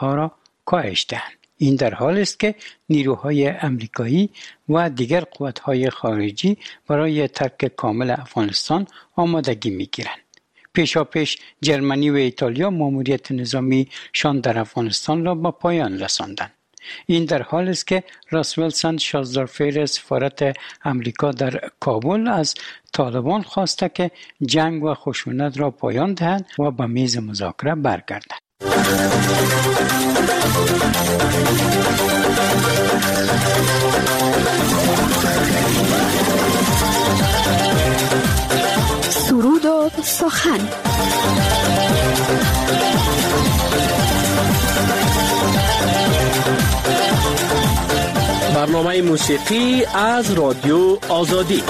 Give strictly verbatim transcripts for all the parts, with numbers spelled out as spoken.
ها را کاهش دهند. این در حالی است که نیروهای امریکایی و دیگر قوت‌های خارجی برای ترک کامل افغانستان آمادگی می‌گیرند. پیشاپیش جرمنی و ایتالیا ماموریت نظامی شان در افغانستان را به پایان رساندند. این در حالی است که راس ویلسون شازدارفیر سفارت امریکا در کابل از طالبان خواسته که جنگ و خشونت را پایان دهند و به میز مذاکره برگردند. سرود و سخن. برنامه موسیقی از رادیو آزادی.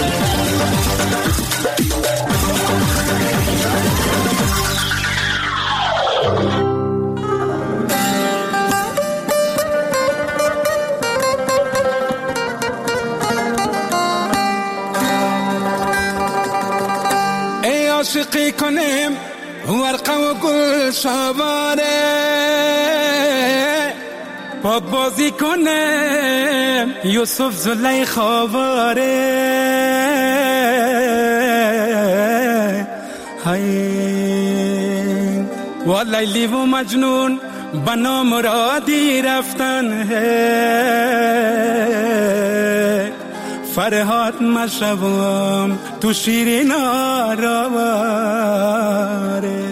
ای عاشقی کنیم ورقه و گل شباره، پاک بازی کنیم یوسف زلیخا واره. های و لیلی و مجنون بنا مرادی رفتن ہے، فرهاد مشوام تو شیرین آراواره.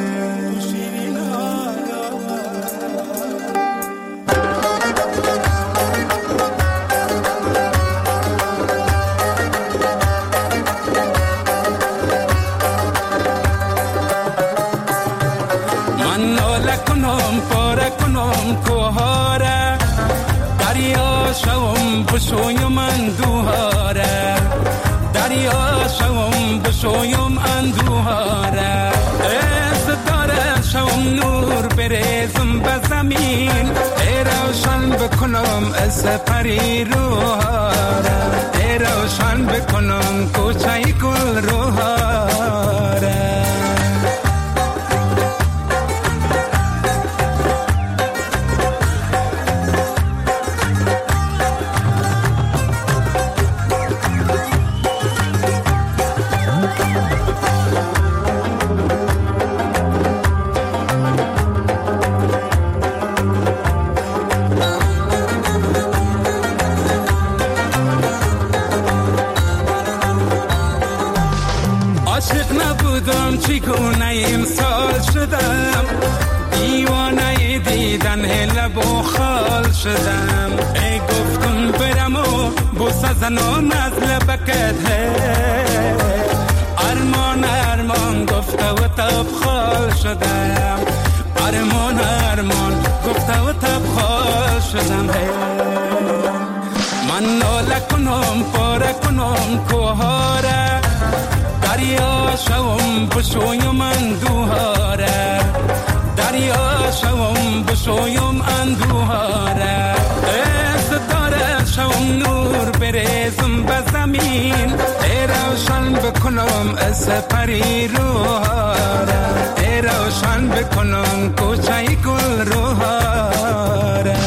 کوهاره دریا شوم بشویم اندوهاره، دریا شوم بشویم اندوهاره. از داره شوم نور بریزم به زمین، ای روشن بکنم از پری روهاره، ای روشن بکنم کوچه گل روهاره. چگونه امسال شدم، دیوانه دیدن لب و خال شدم. ای گفتم برم و بوسه زنم از لبکت ہے، ارمان ارمان گفته و تب خال شدم، ارمان ارمان گفته و تب خال شدم. من ناله کنم پاره کنم کوهاره، دریا شوم بشویم اندوهاره، دریا شوم بشویم اندوهاره. از داره شوم نور بریزم به زمین، ای روشن بکنم از پری روهاره، ای روشن بکنم کوچه گل روهاره.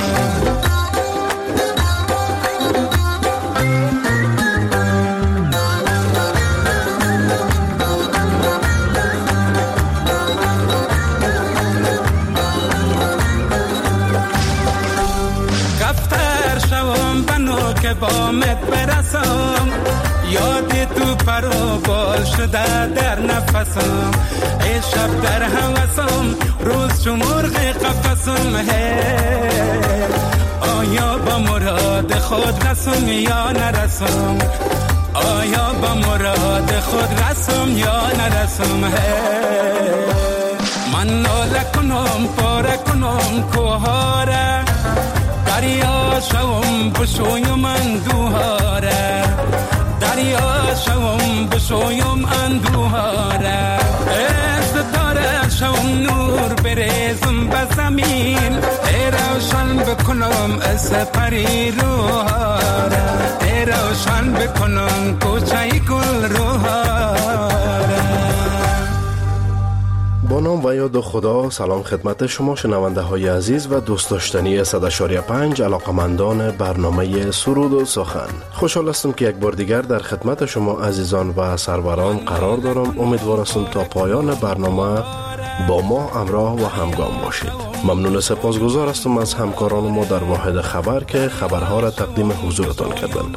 که بامت برسم، یادی تو پرو بال شده در نفسم. ای شب در هوسم، روز چو مرغ قفسم ہے. آیا با مراد خود رسم یا نرسم، آیا با مراد خود رسم یا نرسم ہے. من ناله کنم پاره کنم کوهاره، دریا شوم بشویم اندوهاره، دریا شوم بشویم اندوهاره. از داره شوم نور بریزم به زمین، ای روشن بکنم از پری روهاره، ای روشن بکنم کوچه گل روهاره. با نام و یاد خدا. سلام خدمت شما شنونده های عزیز و دوست داشتنی صد و شش پنج علاقمندان برنامه سرود و سخن. خوشحال هستم که یک بار دیگر در خدمت شما عزیزان و سروران قرار دارم. امیدوار هستم تا پایان برنامه با ما همراه و همگام باشید. ممنون سپاسگزار هستم از همکاران ما در واحد خبر که خبرها را تقدیم حضورتان کردند.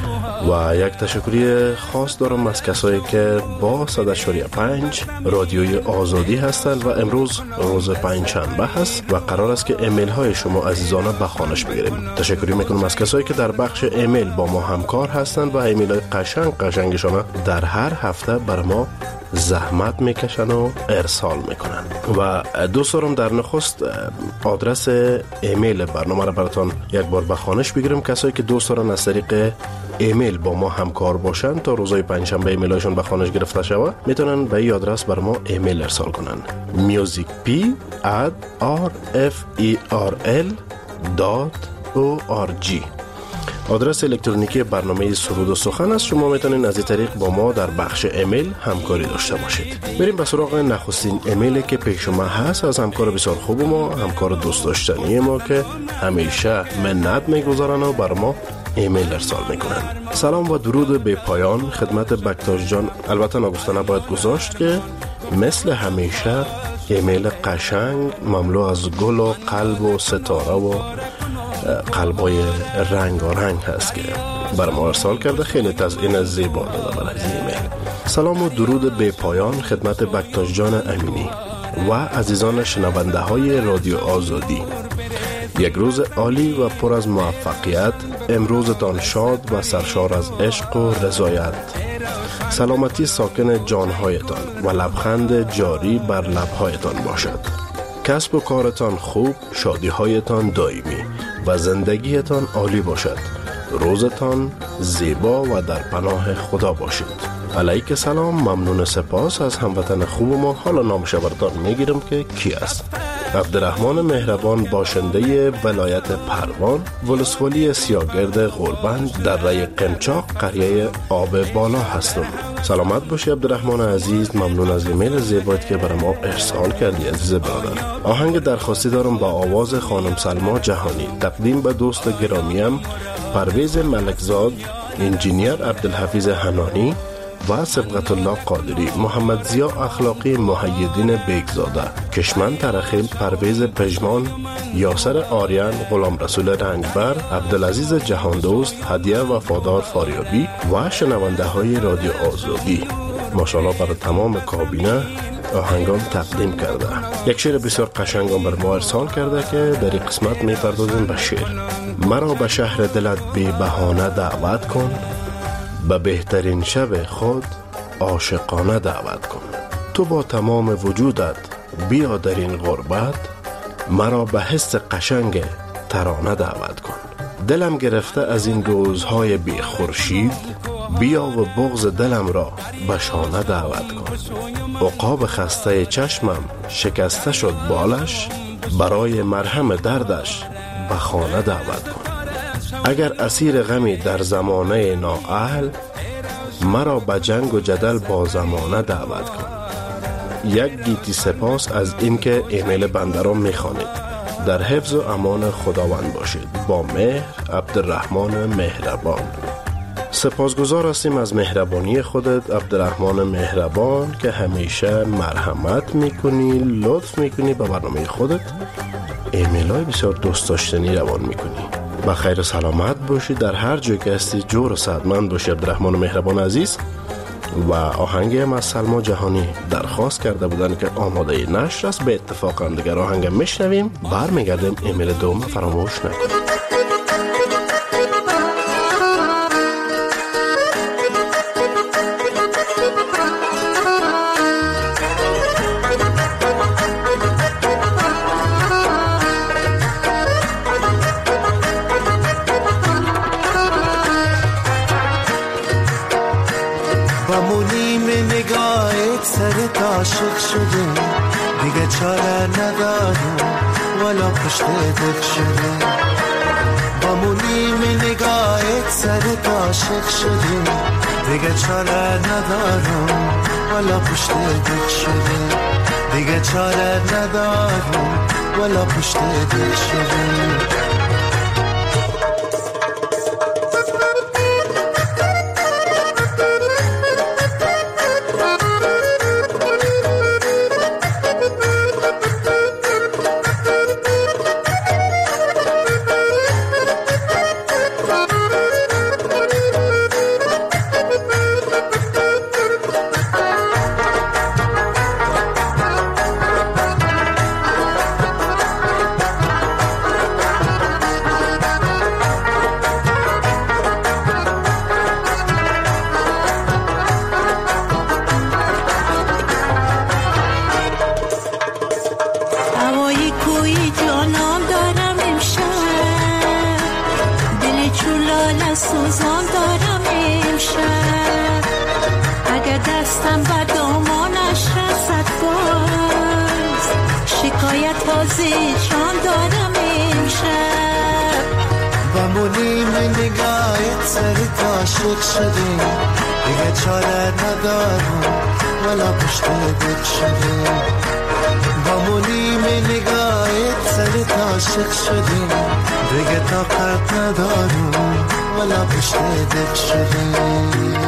و یک تشکری خاص دارم از کسایی که با صد و شش پنج رادیوی آزادی هستند و امروز روز پنجشنبه هست و قرار است که ایمیل های شما عزیزان به خوانش بگیریم. تشکری میکنم از کسایی که در بخش ایمیل با ما همکار هستند و ایمیل های قشنگ قشنگشان در هر هفته بر ما زحمت میکشن و ارسال میکنن. و دوست دارم در نخست آدرس ایمیل برنامه را براتون یک بار به خوانش بگیرم. کسایی که دوست دارن از طریق ایمیل با ما همکار باشن تا روزهای پنجشنبه ایمیلاشون به خوانش گرفته شود، میتونن به این آدرس بر ما ایمیل ارسال کنن: musicp at r f e r l dot org. آدرس الکترونیکی برنامه سرود و سخن است. شما میتونین از این طریق با ما در بخش ایمیل همکاری داشته باشید. بریم به سراغ نخستین ایمیلی که پیش ما هست از همکار بسیار خوب ما، همکار دوست داشتنی ما که همیشه منت میگذارن و بر ما ایمیل ارسال میکنن. سلام و درود به پایان خدمت بکتاش جان. البته نگفته نباید گذاشت که مثل همیشه ایمیل قشنگ مملو از گل و قلب و ستاره و قلبای رنگارنگ هست که بر ما ارسال کرده. خیلی تزیین زیبا داده برای ایمیل. سلام و درود به پایان خدمت بکتاش جان امینی و عزیزان شنونده های رادیو آزادی. یک روز عالی و پر از موفقیت. امروزتان شاد و سرشار از عشق و رضایت. سلامتی ساکن جانهایتان و لبخند جاری بر لبهایتان باشد. کسب و کارتان خوب، شادیهایتان دائمی و زندگیتان عالی باشد. روزتان زیبا و در پناه خدا باشید. علیک سلام. ممنون سپاس از هموطن خوب ما. حالا نامش براتان میگیرم که کی است. عبدالرحمن مهربان، باشنده ولایت پروان، ولسوالی سیاگرد غوربند در ری قمچاق، قریه آب بالا هستم. سلامت باشی عبدالرحمن عزیز. ممنون از ایمیل زیبایت که برای ما ارسال کردی عزیز برادر. آهنگ درخواستی دارم با آواز خانم سلما جهانی تقدیم به دوست گرامیم پرویز ملکزاد، انجینیر عبدالحفیظ حنانی و سبقت الله قادری، محمد زیا اخلاقی، محیدین بیگزاده، کشمن ترخیل، پرویز پژمان، یاسر آریان، غلام رسول رنگبر، عبدالعزیز جهاندوست، هدیه وفادار فاریابی و شنونده های رادیو آزادی. ماشاءالله برای تمام کابینه آهنگان تقدیم کرده. یک شعر بسیار قشنگان بر ما ارسال کرده که در این قسمت میپردازیم به شعر. مرا به شهر دلت بی بهانه دعوت کن، به بهترین شب خود عاشقانه دعوت کن. تو با تمام وجودت بیا در این غربت، مرا به حس قشنگ ترانه دعوت کن. دلم گرفته از این روزهای بی خورشید، بیا و بغض دلم را به شانه دعوت کن. عقاب خسته چشمم شکسته شد بالش، برای مرهم دردش به خانه دعوت کن. اگر اسیر غمی در زمانه نااهل، مرا به جنگ و جدل با زمانه دعوت کن. یک گیتی سپاس از اینکه ایمیل بنده را میخوانید. در حفظ و امان خداوند باشید. با مهر، عبدالرحمن مهربان. سپاسگزار هستیم از مهربانی خودت عبدالرحمن مهربان که همیشه مرحمت میکنی، لطف میکنی به برنامه خودت. ایمیل های بسیار دوست داشتنی روان میکنی. با خیر و سلامت باشی در هر جای که هستی. جور و صحتمند باشی عبدالرحمن مهربان عزیز. و آهنگ هم از سلما جهانی درخواست کرده بودن که آماده نشر است. به اتفاق هم دیگر آهنگ میشنویم، برمیگردیم. ایمیل دوم فراموش نکنید. عاشق شده دیگه چاره ندارم والا پشت دل شده با مونیم نگاهت سرت عاشق شده دیگه چاره ندارم والا پشت دل شده دیگه چاره ندارم ولا پشت دل شده. عاشق شدیم دیگه چاره ندارم ولا پشت دل شده. با مونیم نگاهت سرت عاشق شدیم دیگه طاقت ندارم ولا پشت دل شده.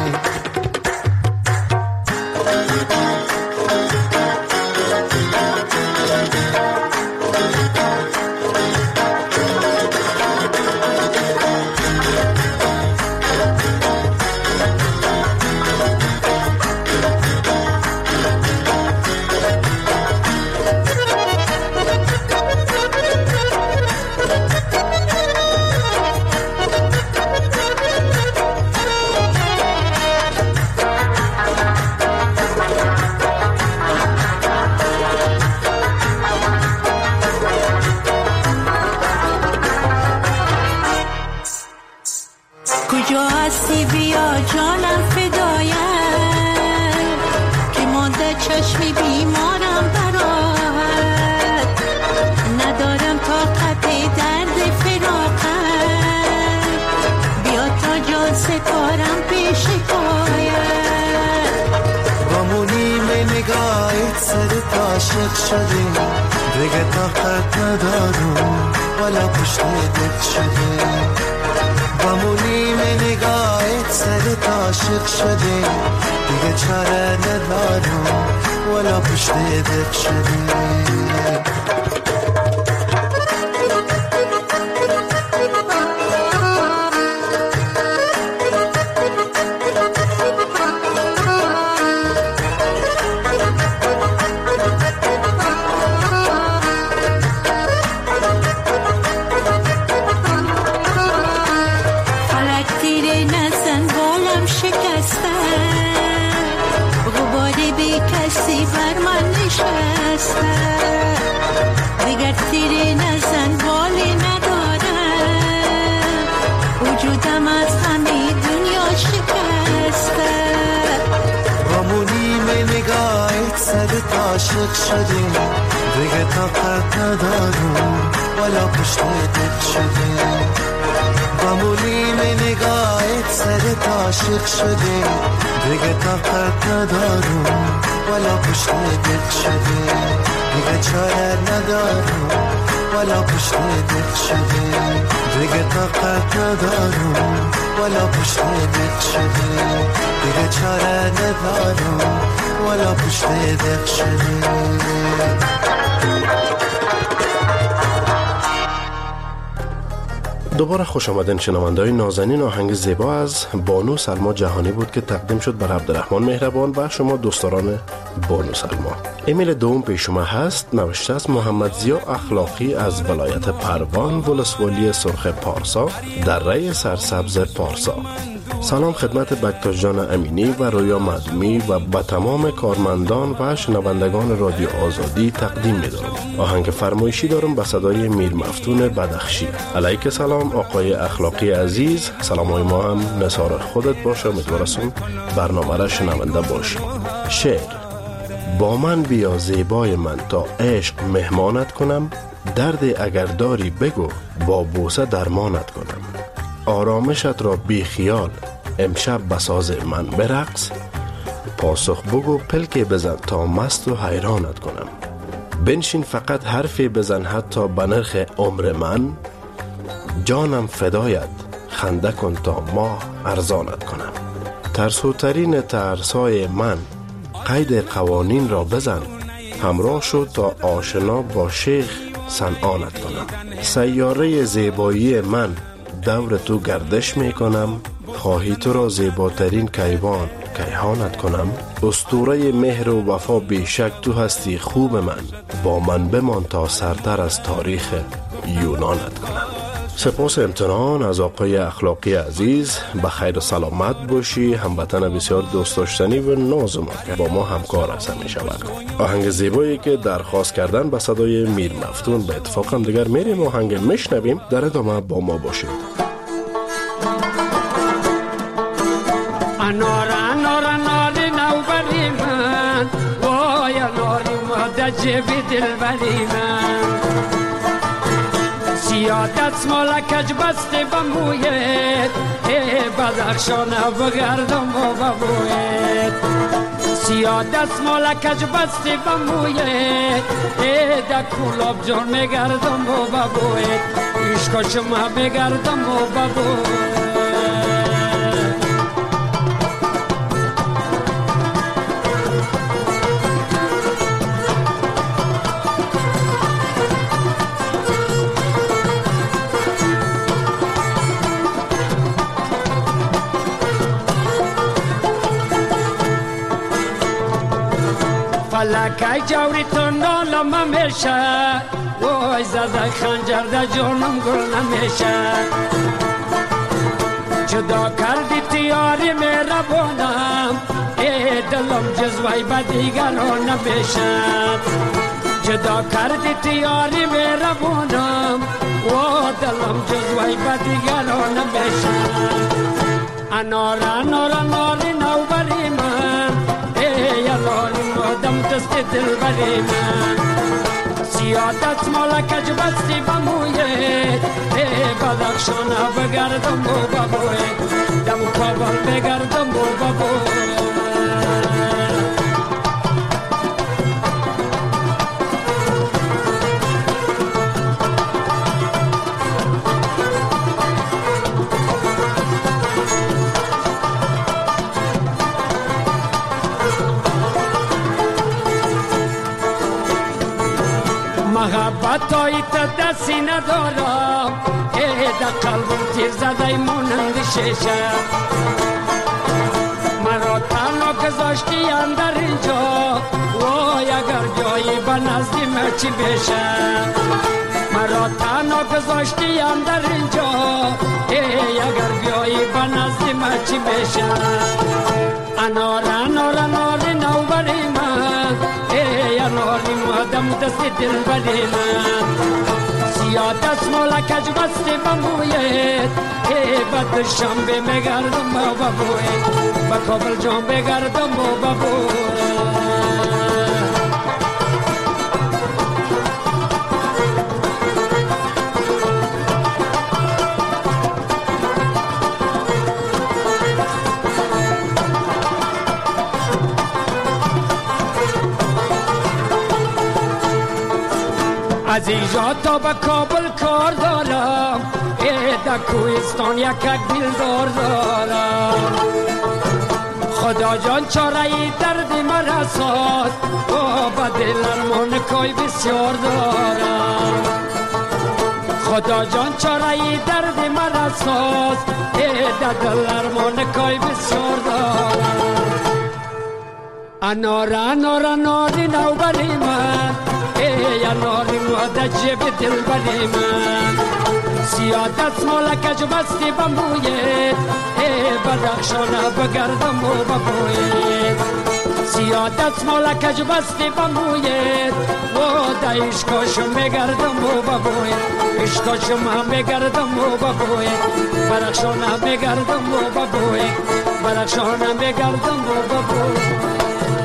کجا هستی بیا جانم فدایت که مانده چشمی بیمارم برات ندارم طاقت درد فراقت بیا تا جان سپارم پیش پایت. با مونیم نگاهت سرت عاشق شدیم دیگه طاقت ندارم ولا پشت دل شده. با مونیم نگاهت سرت عاشق شده دیگه چاره ندارم ولا پشت دل شده. دیگر تیری نزن بالی ندارم وجودم از همه دنیا شکسته. با مونیم نگاهت سرت عاشق شدیم دیگه طاقت ندارم ولا پشت دل شده. با مونیم نگاهت سرت عاشق شدیم دیگه طاقت ندارم ولا پشت دل شده. دیگه چاره ندارم ولا پشت دل شده. دیگه طاقت ندارم ولا پشت دل شده. دیگه چاره ندارم ولا پشت دل شده. دوباره خوش آمدین شنونده‌های نازنین. آهنگ زیبا از بانو سلما جهانی بود که تقدیم شد بر عبدالرحمن مهربان و شما دوستداران بانو سلما. ایمیل دوم پیش شما هست، نوشته از محمد ضیا اخلاقی از ولایت پروان، ولسوالی سرخ پارسا، دره سرسبز پارسا. سلام خدمت بکتاش جان امینی و رویا مدومی و به تمام کارمندان و شنوندگان رادیو آزادی تقدیم می‌دارم. آهنگ فرمایشی دارم به صدای میر مفتون بدخشی. علیک سلام آقای اخلاقی عزیز، سلامای ما هم نثار خودت باشه. امیدوارم برنامه را شنونده باشی. شعر: با من بیا زیبای من تا عشق مهمانت کنم، درد اگر داری بگو با بوسه درمانت کنم. آرامشت را بی خیال امشب بساز من برقص، پاسخ بگو پلکی بزن تا مست و حیرانت کنم. بنشین فقط حرفی بزن حتی به نرخ عمر من. جانم فدایت خنده کن تا ماه ارزانت کنم. ترسوترین ترسای من قید قوانین را بزن. همراه شد تا آشنا با شیخ صنعانت کنم. سیاره زیبایی من دور تو گردش می کنم. خواهی تو را زیباترین کیوان کیهانت کنم. اسطوره مهر و وفا بیشک تو هستی خوب من. با من بمان تا سرتر از تاریخ یونانت کنم. سپاس امتنان از آقای اخلاقی عزیز. به خیر و سلامت باشی. هموطن بسیار دوست داشتنی و ناز ما که با ما همکار است همیشه وقت. آهنگ زیبایی که درخواست کردن به صدای میر مفتون به اتفاق هم دیگر میریم آهنگ میشنویم. در ادامه با ما باشید. انار انار انار نوبری من وای اناری ماده جبی دلبری من سیاه دستمال کج بسته بمویت ای بدخشانه بگردم و ببویت سیاه دستمال کج بسته بمویت ای دا کولاب جان میگردم و ببویت عشق شما بگردم و ببویت فلکای جوری تو نالم همیشه وای زده خنجر ده جانم گل نمیشه جدا کردی تیاری مهربانم ای دلم جزوی به دیگران نمیشم جدا کردی تیاری مهربانم و دلم جزوی به دیگران نمیشم انار انار اناری نوبری من ای اناری مادم دست دل بری من سیاه دستمال کج بستی بمویت ای بدخشانه بگردم و ببویت دم کابل بگردم و ببویت محبت های تا دستی ندارم ای دا قلبم تیر زده مونند شیشه مرا تنها گذاشتی اندر اینجا وای اگر جایی به نزدیم چی بشه مرا تنها گذاشتی اندر اینجا ای اگر بیایی به نزدیم چی بشه انار انار انار نوبری من ای اناری مادم دست دل بری من سیاه دستمال کج بستی بمویت ای بد شنبه میگردم و ببویت با کابل جان بگردم و ببویت از اینجا تا به کابل کار دارم ای در کوهستان یک دل دار دارم خدا جان چاره درد مرا ساز و به دل ارمان کوی بسیار دارم خدا جان چاره درد مرا ساز ای در دل ارمان کوی بسیار دارم انار انار اناری نوبری من ای اناری ماده جب دل بری من سیاه دستمال کج بستی بمویت ای بدخشانه بگردم و ببویت سیاه دستمال کج بستی بمویت و دا عشقاشم بگردم و ببویت عشقاشم هم بگردم و ببویت بدخشانه بگردم و ببویت بدخشانه بگردم و ببویت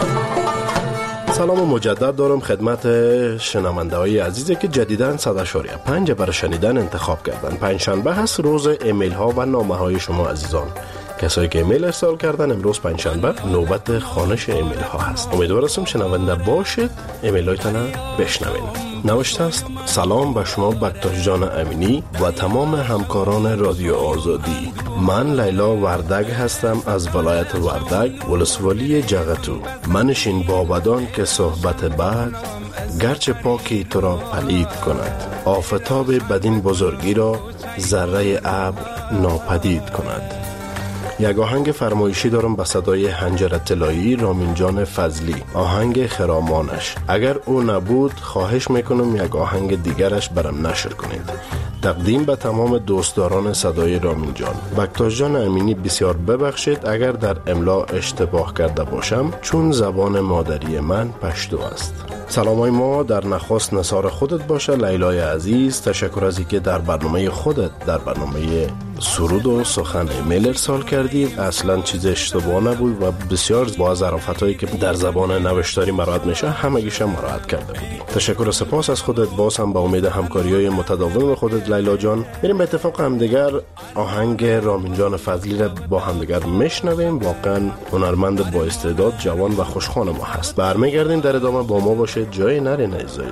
سلام مجدد دارم خدمت شنونده های عزیزی که جدیداً صد و شش پنج برای شنیدن انتخاب کردن. پنجشنبه هست، روز ایمیل ها و نامه های شما عزیزان. کسایی که ایمیل ارسال کردن امروز پنجشنبه نوبت خوانش ایمیل ها هست. امیدوار هستم شنونده باشید، ایمیل هایتان بشنوین. نوشته است: سلام به شما بکتاش جان امینی و تمام همکاران رادیو آزادی. من لیلا وردگ هستم از ولایت وردگ، ولسوالی جغتو. منشین بابدان که صحبت بعد گرچه پاکی تو را پلید کند، آفتاب بدین بزرگی را ذره ابر ناپدید کند. یک آهنگ فرمایشی دارم به صدای هنجر طلایی رامین جان فضلی، آهنگ خرامانش. اگر او نبود خواهش میکنم یک آهنگ دیگرش برم نشر کنید. تقدیم به تمام دوستداران صدای رامین جان. بکتاش جان امینی بسیار ببخشید اگر در املا اشتباه کرده باشم، چون زبان مادری من پشتو است. سلامای ما در نخست نثار خودت باشه لیلای عزیز. تشکر از اینکه در برنامه خودت، در برنامه سرود و سخن ایمیل ارسال کردی. اصلا چیز اشتباه نبود و بسیار با ظرافتایی که در زبان نوشتاری مراعات میشه همگیش مراعات کرده بودی. تشکر و سپاس از خودت. باز هم با امید همکاری‌های متداوم خودت لیلا جان میریم به اتفاق همدیگر آهنگ رامین جان فضلی را با همدیگر میشنویم. واقعا هنرمند با استعداد، جوان و خوشخوان ما هست. برمیگردیم در ادامه با ما باشید، جای نری نزایید.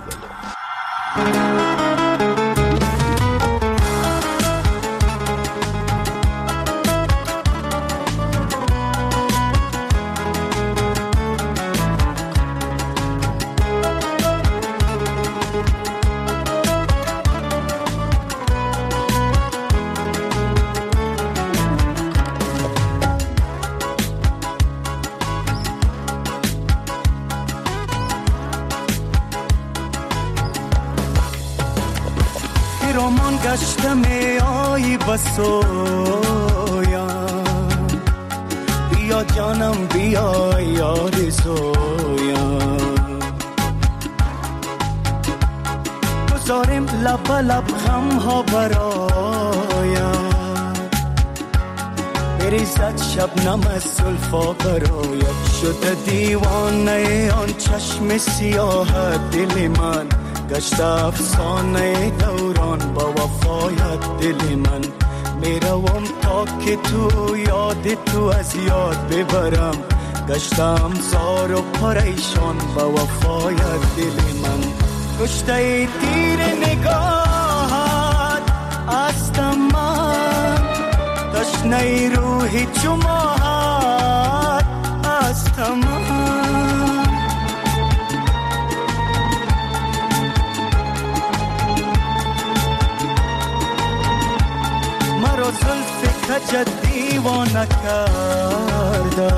رامان گشتم آی بسویم، بیا جانم بیا یاد سویم. گذاریم لب لب غم ها برایم، بریزد شبنم از زلفا برایم. شده دیوانه آن چشم سیاه دل من، گشت افسانه دوران با وفایت دل من. میروم تا که تو یاد تو از یاد ببرم، گشتم زار و پریشان با وفایت دل من. کشته تیر نگاهت هستم من، تشنه روحی چو ماهت هستم من. زلف کجت دیوانه کرده،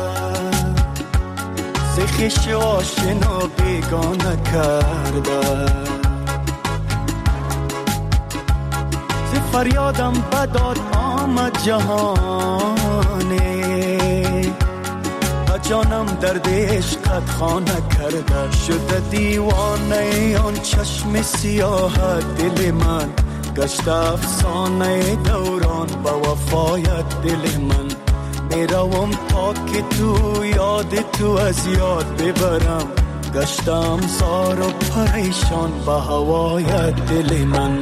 زخش آشنا بیگانه کرده. ز فریادم بداد آمد جهانه، و جانم درد عشقت خانه کرده. شده دیوانه آن چشم سیاه دل من، گشت افسانه دوران با وفایت دل من. میروم تا که تو یاد تو از یاد ببرم، گشتم زار و پریشان با هوایت دل من.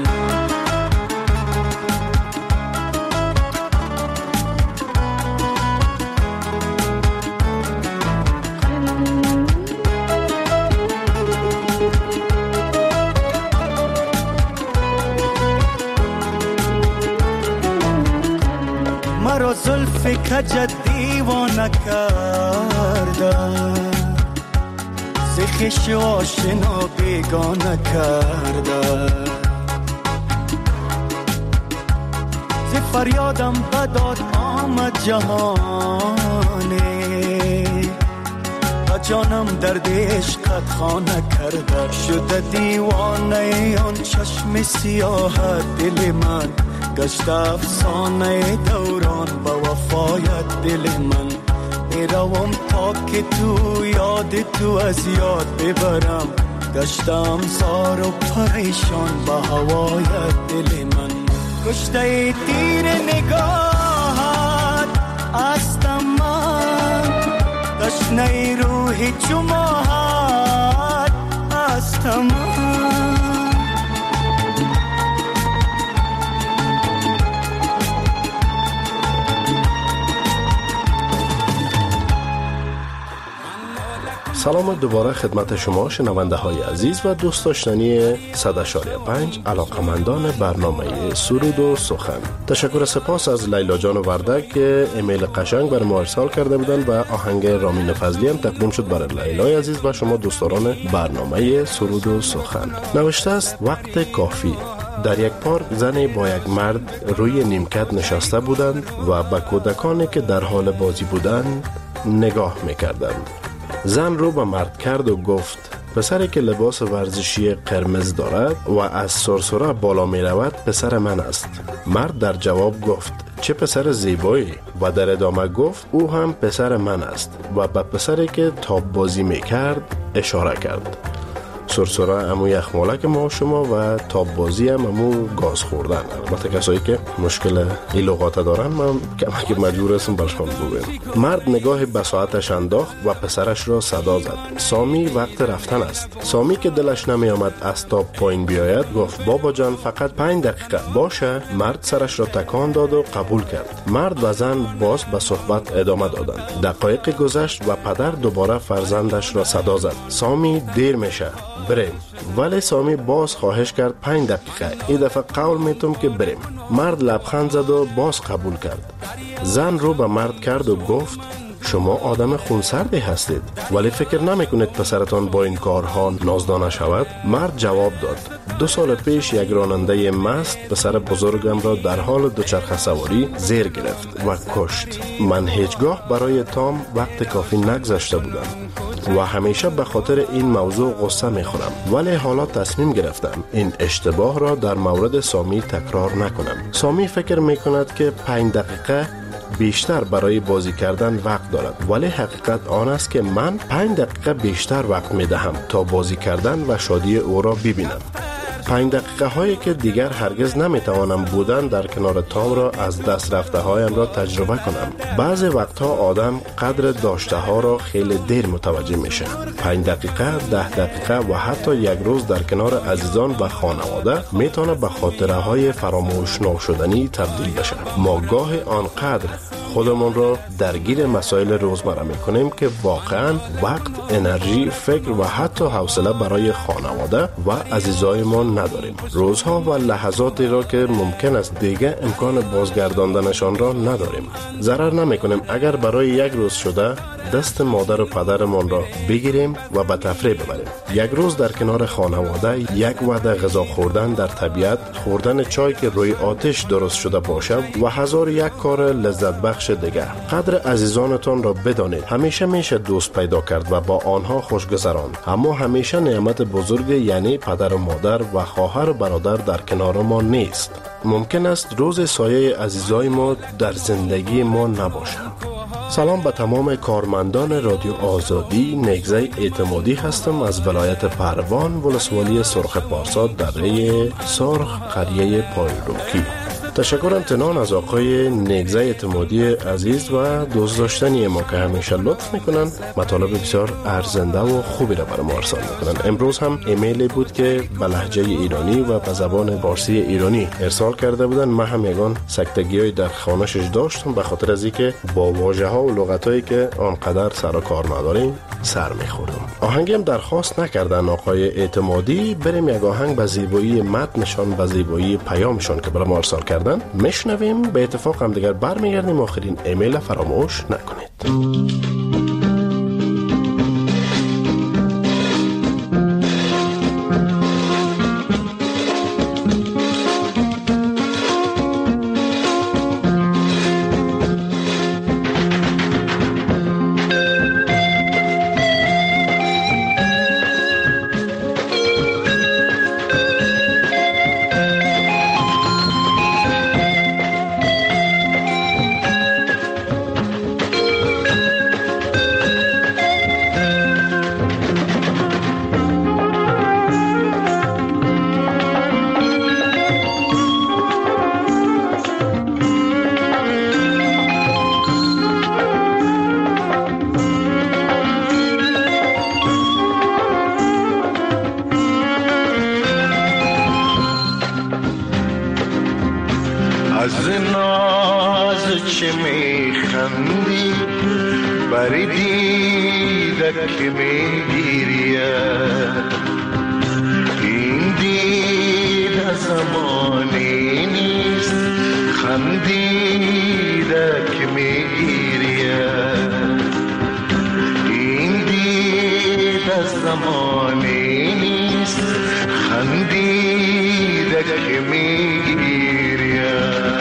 مرا زلف کجت دیوانه کرده، زخش آشنا بیگانه کرده. ز فریادم بداد آمد جهانه، و جانم درد عشقت خانه کرده. شده دیوانه آن چشم سیاه دل من، گشت افسانه دوران با وفایت دل من. میروم تا که تو یاد تو از یاد ببرم، گشتم زار و پریشان با هوایت دل من. کشته تیر نگاهت هستم من، تشنه روحی چو ماهت هستم من. سلام دوباره خدمت شما شنونده های عزیز و دوست داشتنی صد اشاریه پنج علاقمندان برنامه سرود و سخن. تشکر سپاس از لیلا جان وردک که ایمیل قشنگ بر ما ارسال کرده بودند و آهنگ رامین فضلی هم تقدیم شد برای لیلای عزیز و شما دوستداران برنامه سرود و سخن. نوشته است وقت کافی. در یک پارک زنی با یک مرد روی نیمکت نشسته بودند و به کودکانی که در حال بازی بودند نگاه میکردند. زن رو به مرد کرد و گفت پسری که لباس ورزشی قرمز دارد و از سرسره بالا می رود پسر من است. مرد در جواب گفت چه پسر زیبایی، و در ادامه گفت او هم پسر من است و به پسری که تاب بازی می کرد اشاره کرد. سرسره امو یخمالک ما شما و تاب بازی هم امو گاز خوردن. البته کسایی که مشکل این لغات دارن من کمک مجبور هستم برشان بگویم. مرد نگاه به ساعتش انداخت و پسرش را صدا زد. سامی وقت رفتن است. سامی که دلش نمی آمد از تاب پایین بیاید گفت بابا جان فقط پنج دقیقه باشه. مرد سرش را تکان داد و قبول کرد. مرد و زن باز به صحبت ادامه دادند. دقایق گذشت و پدر دوباره فرزندش را صدا زد. سامی دیر میشه بریم. ولی سامی باز خواهش کرد پنج دقیقه. این دفعه قول میتونم که بریم. مرد لبخند زد و باز قبول کرد. زن رو به مرد کرد و گفت شما آدم خونسردی هستید ولی فکر نمیکنید پسرتان با این کارها نازدانه شود؟ مرد جواب داد دو سال پیش یک راننده مست پسر بزرگم را در حال دوچرخه سواری زیر گرفت و کشت. من هیچگاه برای تام وقت کافی نگذاشته بودم و همیشه به خاطر این موضوع غصه میخورم، ولی حالا تصمیم گرفتم این اشتباه را در مورد سامی تکرار نکنم. سامی فکر میکند که پنج دقیقه بیشتر برای بازی کردن وقت دارد، ولی حقیقت آن است که من پنج دقیقه بیشتر وقت میدهم تا بازی کردن و شادی او را ببینم. پنج دقیقه هایی که دیگر هرگز نمیتوانم بودن در کنار تام را از دست رفته هایم را تجربه کنم. بعضی وقتها آدم قدر داشته ها را خیلی دیر متوجه میشه. پنج دقیقه، ده دقیقه و حتی یک روز در کنار عزیزان و خانواده میتونه به خاطره های فراموش ناشدنی تبدیل بشه. ما گاه آنقدر خودمون را درگیر مسائل روزمره میکنیم که واقعا وقت، انرژی، فکر و حتی حوصله برای خانواده و عزیزایمان نداریم. روزها و لحظاتی را که ممکن است دیگه امکان بازگرداندنشان را نداریم. ضرر نمیکنیم اگر برای یک روز شده دست مادر و پدرمان را بگیریم و به تفریح ببریم. یک روز در کنار خانواده، یک وعده غذا خوردن در طبیعت، خوردن چای که روی آتش درست شده باشد و هزار یک کار لذت بخش دیگر. قدر عزیزانتان را بدانید. همیشه میشه دوست پیدا کرد و با آنها خوش گذراند، اما همیشه نعمت بزرگ یعنی پدر و مادر و خواهر و برادر در کنار ما نیست. ممکن است روز سایه عزیزای ما در زندگی ما نباشد. سلام به تمام کارمندان رادیو آزادی. نگزه اعتمادی هستم از ولایت پروان، ولسوالی سرخ پارسا، دره سرخ، قریه پایروکی. تشکر امتنان از آقای نگزه اعتمادی عزیز و دوست داشتنی ما که همیشه لطف میکنن مطالب بسیار ارزنده و خوبی را برای ما ارسال میکنن. امروز هم ایمیلی بود که به لهجه ایرانی و به زبان فارسی ایرانی ارسال کرده بودن. من هم یگان سکتگیای در خانشش داشتم به خاطر از اینکه با واژه ها و لغت هایی که آنقدر سر و کار نداریم سر میخوردم. آهنگی هم درخواست نکردن آقای اعتمادی. بریم یک آهنگ به زیبایی متنشان، به زیبایی پیامشان که برای ما ارسال کردن میشنویم. به اتفاق هم دیگر برمیگردیم. آخرین ایمیل فراموش نکنید. از ناز چه میخندی بری دیده که میگیرید این دیده زمانی نیست خندیده که میگیرید این دیده زمانی نیست خندیده که میگیرید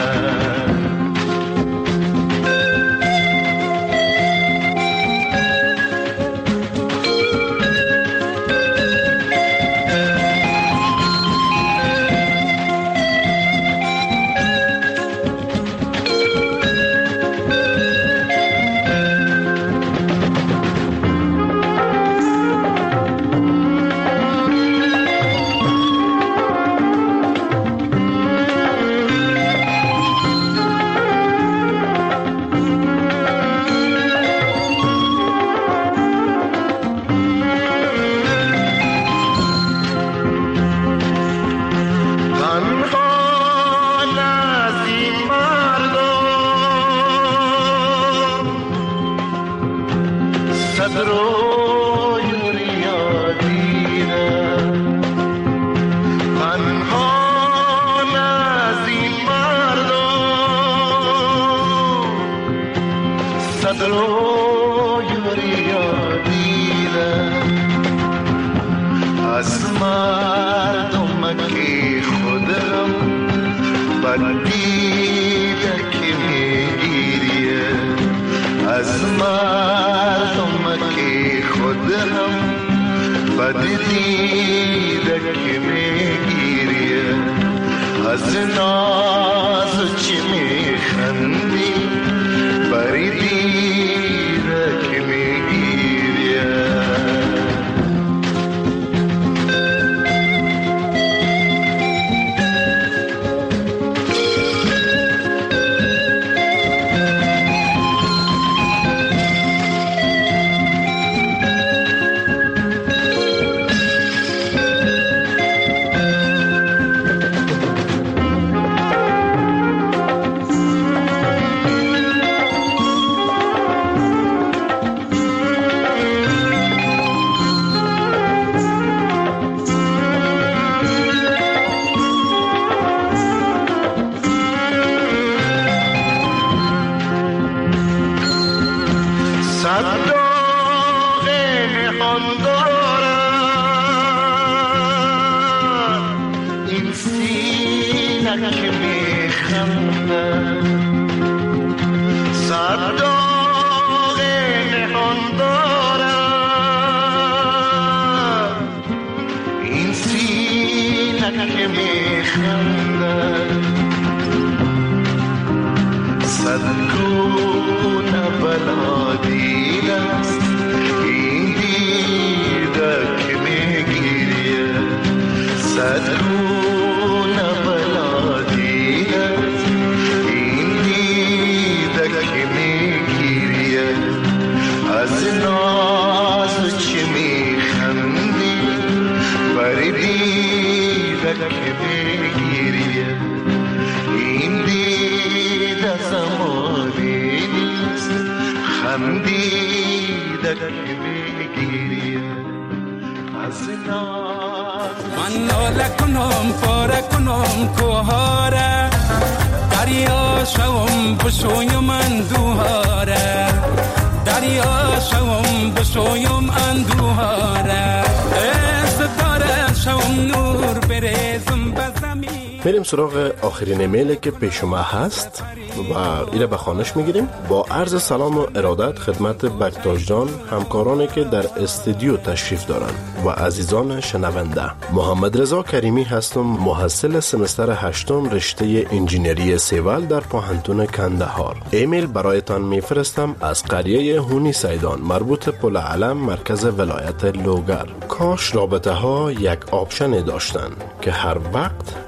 میریم سراغ آخرین ایمیلی که پیش ما هست و ایره به خوانش میگیریم. با عرض سلام و ارادت خدمت بکتاش جان، همکارانی که در استودیو تشریف دارند و عزیزان شنونده. محمد رضا کریمی هستم، محصل سمستر هشتم رشته انجینری سیول در پوهنتون کندهار. ایمیل برایتان میفرستم از قریه هونی سیدان مربوط پل علم مرکز ولایت لوگر. کاش رابطه ها یک آپشن داشتن که هر وقت دارن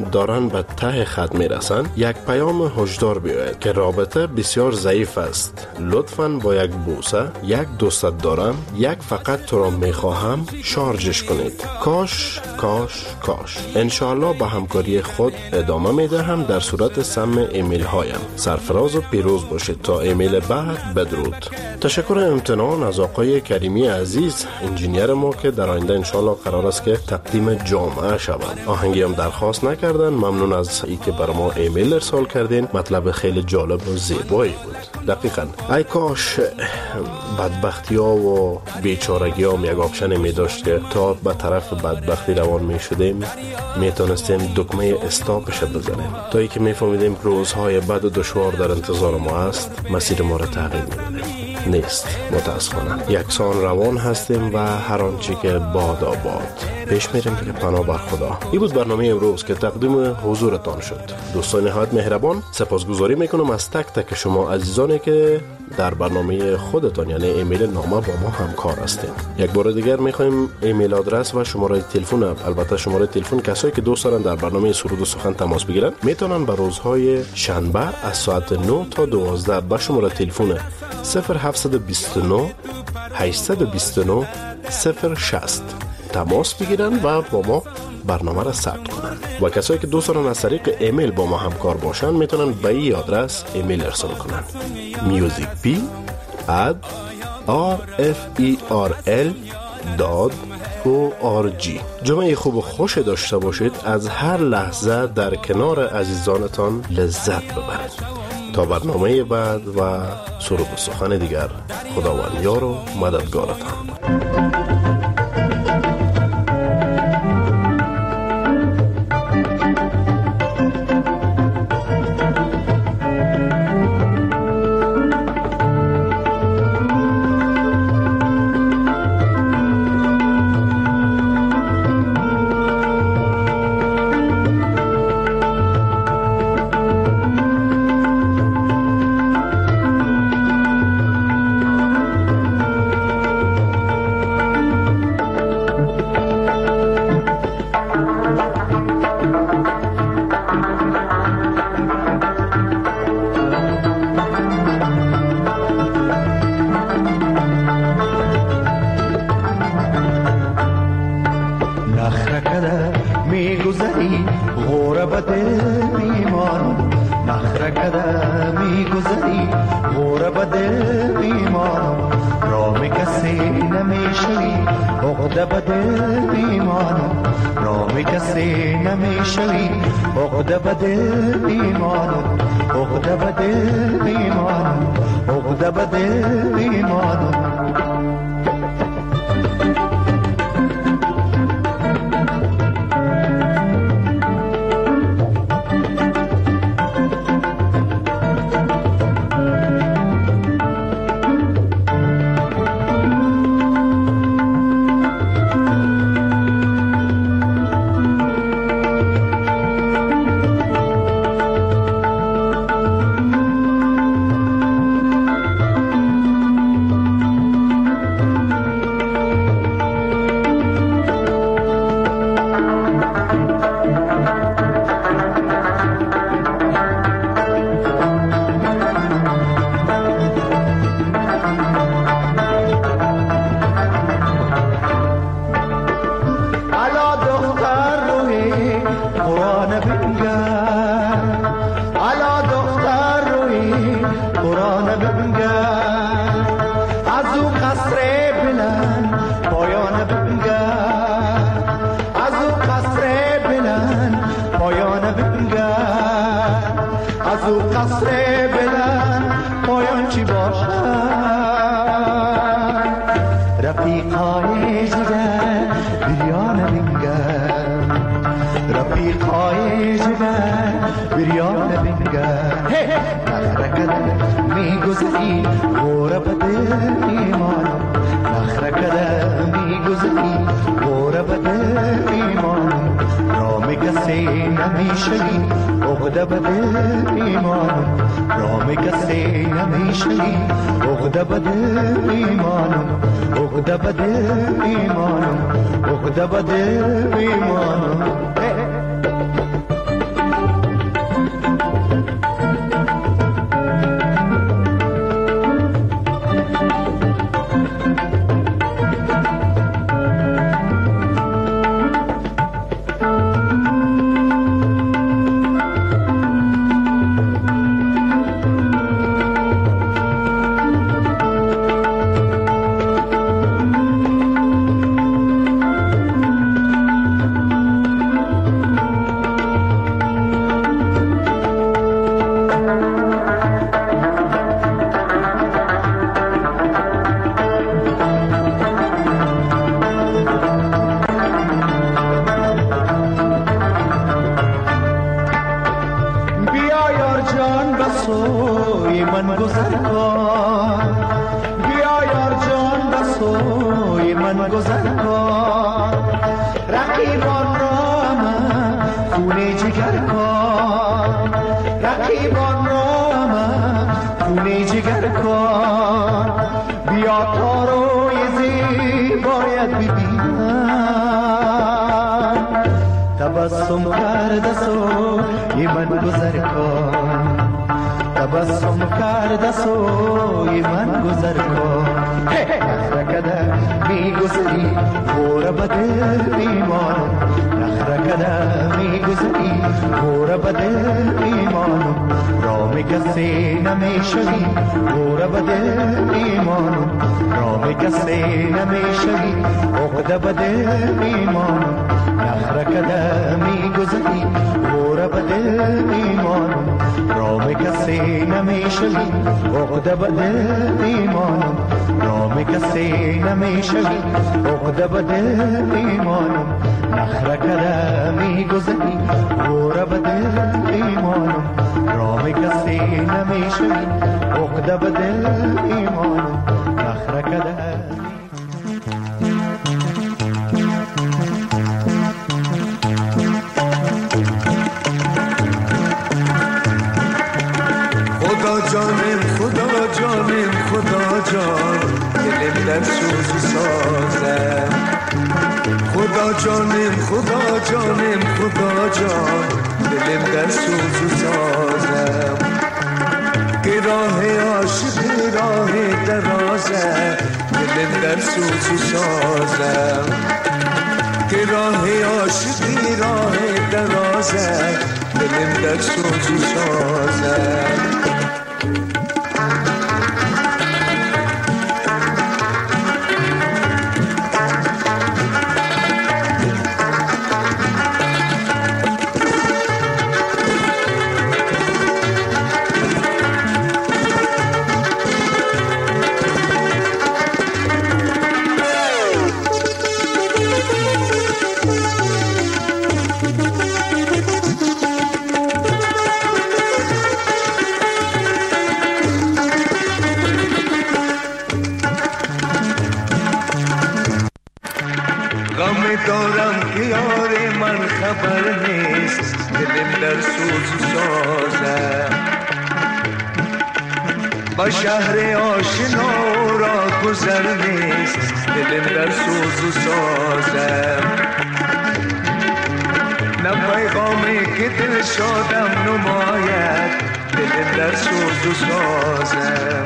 ایشان به ته خط میرسند یک پیام هشدار بیاید که رابطه بسیار ضعیف است، لطفاً با یک بوسه، یک دوستت دارم، یک فقط تو را میخواهم شارژش کنید. کاش کاش کاش. انشاءالله به همکاری خود ادامه میدهم در صورت سم ایمیل هایم. سرفراز و پیروز باشید. تا ایمیل بعد، بدرود. تشکر امتنان از آقای کریمی عزیز، انجینیر ما که در آینده انشاءالله قرار است که تقدیم جامعه شوند. آهنگی هم درخواست نکردن. ممنون از ای که بر ما ایمیل ارسال کردین. مطلب خیلی جالب و زیبایی بود. دقیقاً ای کاش بدبختی ها و بیچارگی ها یک آپشن می داشت که تا به طرف بدبختی روان می شدیم می تونستیم دکمه استاپش بزنیم، تا ای که می فهمیدیم روزهای بد و دشوار در انتظار ما است، مسیر ما را تغییر می دادیم. نیست، متاسفانه یکسان روان هستیم و هر آنچه که باد آباد پیش میریم که پناه بر خدا. این بود برنامه امروز که تقدیم حضورتان شد. دوستان نهایت مهربان، سپاسگزاری میکنم از تک تک شما عزیزانی که در برنامه خودتان یعنی ایمیل نامه با ما همکار هستید. یک بار دیگر میخوایم ایمیل آدرس و شماره تلفن، البته شماره تلفن کسایی که دوست دارن در برنامه سرود و سخن تماس بگیرن میتونن به روزهای شنبه از ساعت نه تا دوازده به شماره تلفن صفر هفت دو نه هشت دو نه صفر شصت تماس بگیرن و با ما برنامه را ثبت کنن. و کسایی که دوست دارن از طریق ایمیل با ما همکار باشن میتونن به این آدرس ایمیل ارسال کنن: musicp at rferl dot org. جمعه خوب و خوش داشته باشید. از هر لحظه در کنار عزیزانتان لذت ببرید. تا برنامه بعد و سرود و سخن دیگر، خداوند یار و مددگارتان. جان به سوی من گذر کن، بیا یار جان به سوی من گذر کن، رقیبان را من خون جگر کن، رقیبان را من خون جگر کن، بیا تا روی زیبایت ببینم، تبسم کرده سوی من گذر کن، تبسم کرده سوی من گذر کن، نخرکده می گذری بور بدل ایمانم، نخرکده می گذری بور بدل ایمانم، رام کسی نمیشوی بور بدل ایمانم، رام کسی نمیشوی عقده بدل ایمانم، نخرکده می گذری بور بدل ایمانم، رام کسی نمیشوی عقده بدل ایمانم، رام کسی نمیشوی عقده بدل ایمانم، نخرکده می گذری بور بدل ایمانم، رام کسی نمیشوی عقده بدل ایمانم، نخرکده. خدا جانم خدا جانم خدا جان دلم در سوز و سازم، خدا جانم خدا جانم خدا جان دلم در سوز و سازم، که راه عاشقی راه درازه دلم در سوز و سازم، که راه عاشقی راه درازه دلم در سوز و سازم. دارم که یار من خبر نیست، دلم در سوز و سازم، با شهر آشنا را گذر نیست، دلم در سوز و سازم، نه پیغامی که دل شادم نماید، دلم در سوز و سازم،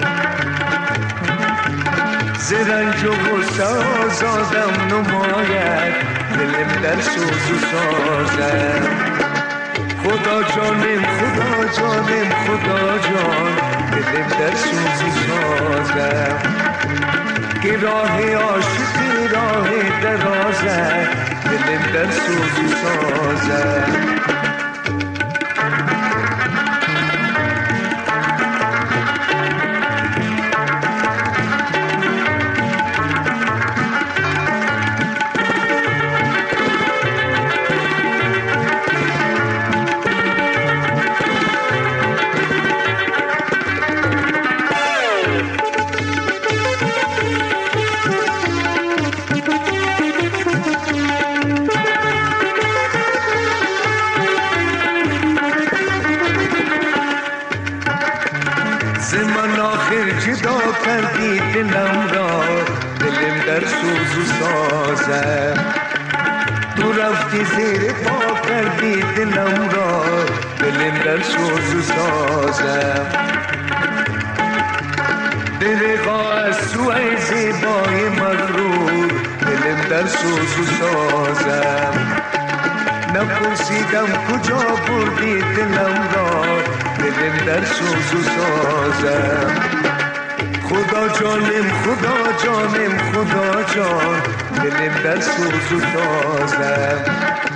زرنج و غصه آزادم نماید، دلم در سوز و سازم، خدا جانم خدا جانم خدا جان دلم در سوز و سازم، که راه عاشقی راه درازه دلم در سوز و سازم. جدا کردی دلم را، دلم در سوز و سازم، تو رفتی زیر پا کردی دلم را، دلم در سوز و سازم، دلقا از سوی زیبای مغرور، دلم در سوز و سازم، نپرسیدم کجا بردی دلم را، دلم در سوز و سازم، خدا جانم خدا جانم خدا جان دلم در سوز و سازم،